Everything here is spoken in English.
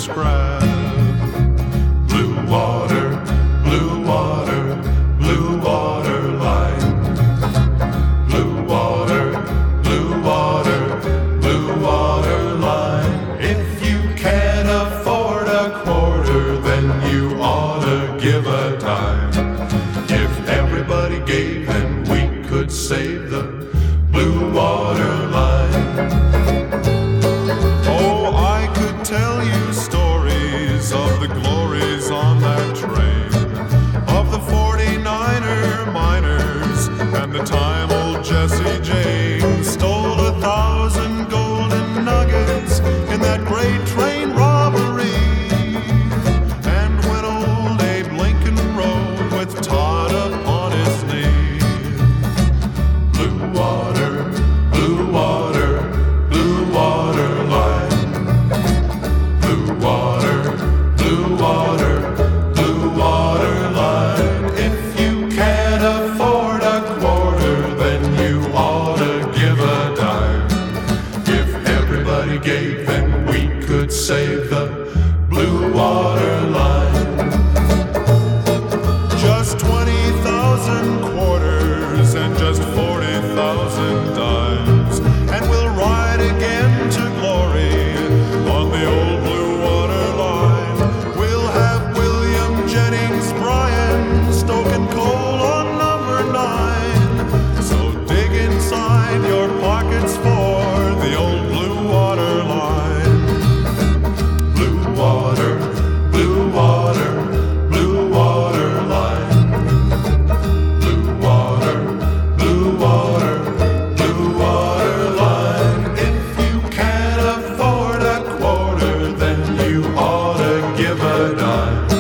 describe. Blue water, blue water, blue water line. Blue water, blue water, blue water line. If you can't afford a quarter, then you ought to give a dime. If everybody gave, then we could save the blue water line. Oh, I could tell you stories of the glories on that train, of the 49er miners and the time old Jesse James stole 1,000 golden nuggets in that great train robbery. And when old Abe Lincoln rode with Todd upon his knee. Blue water, blue water, blue water line. Blue water, blue water, blue water line. If you can't afford a quarter, then you ought to give a dime. If everybody gave, then we could save the blue water line. Just 20,000 quarters and just 40,000 dimes, and we'll ride again to glory on the old blue water line. We'll have William Jennings Bryan stoking coal on number 9. So dig inside your pockets for the old blue water line. Blue water, blue water, blue water line. Blue water, blue water, blue water line. If you can't afford a quarter, then you ought to give a dime.